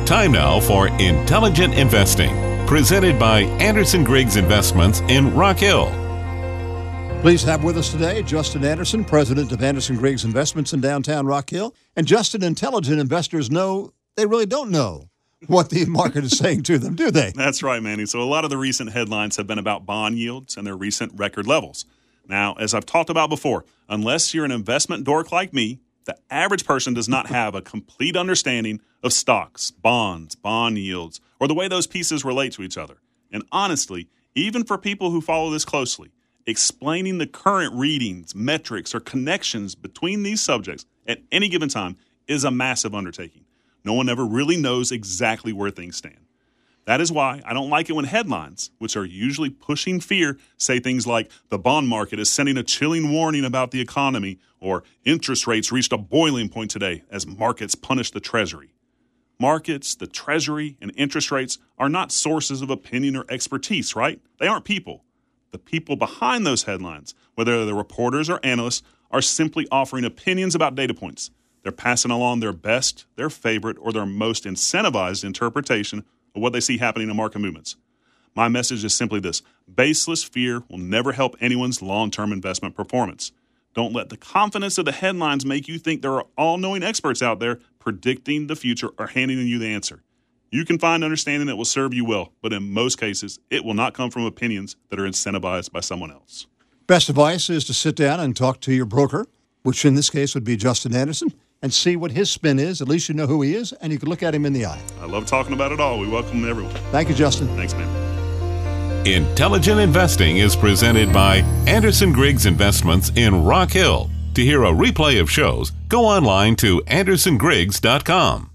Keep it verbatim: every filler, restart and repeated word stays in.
Time now for Intelligent Investing, presented by Anderson Griggs Investments in Rock Hill. Pleased to have with us today Justin Anderson, president of Anderson Griggs Investments in downtown Rock Hill. And Justin, intelligent investors know they really don't know what the market is saying to them, do they? That's right, Manny. So a lot of the recent headlines have been about bond yields and their recent record levels. Now, as I've talked about before, unless you're an investment dork like me, the average person does not have a complete understanding of stocks, bonds, bond yields, or the way those pieces relate to each other. And honestly, even for people who follow this closely, explaining the current readings, metrics, or connections between these subjects at any given time is a massive undertaking. No one ever really knows exactly where things stand. That is why I don't like it when headlines, which are usually pushing fear, say things like, the bond market is sending a chilling warning about the economy, or interest rates reached a boiling point today as markets punish the Treasury. Markets, the Treasury, and interest rates are not sources of opinion or expertise, right? They aren't people. The people behind those headlines, whether they're reporters or analysts, are simply offering opinions about data points. They're passing along their best, their favorite, or their most incentivized interpretation of what they see happening in market movements. My message is simply this: baseless fear will never help anyone's long-term investment performance. Don't let the confidence of the headlines make you think there are all-knowing experts out there predicting the future or handing you the answer. You can find understanding that will serve you well, but in most cases, it will not come from opinions that are incentivized by someone else. Best advice is to sit down and talk to your broker, which in this case would be Justin Anderson, and see what his spin is. At least you know who he is, and you can look at him in the eye. I love talking about it all. We welcome everyone. Thank you, Justin. Thanks, man. Intelligent Investing is presented by Anderson Griggs Investments in Rock Hill. To hear a replay of shows, go online to anderson griggs dot com.